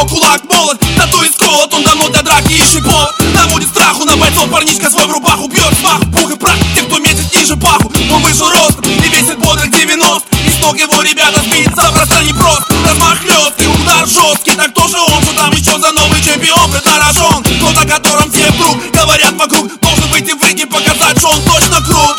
кулак молот, тату и сколот, он давно для драки ищет повод. Наводит страху на бойцов, парнишка свой в рубаху бьет смаху, пух и прах, те, кто метит ниже паху. Он выше ростом и весит бодрых 90, и с ног его ребята сбиться просто непросто. Размах хлёсткий, удар жесткий, так кто же он, что там еще за новый чемпион преднарожен? Тот, о котором все вдруг говорят вокруг, должен выйти в ринг и показать, что он точно крут.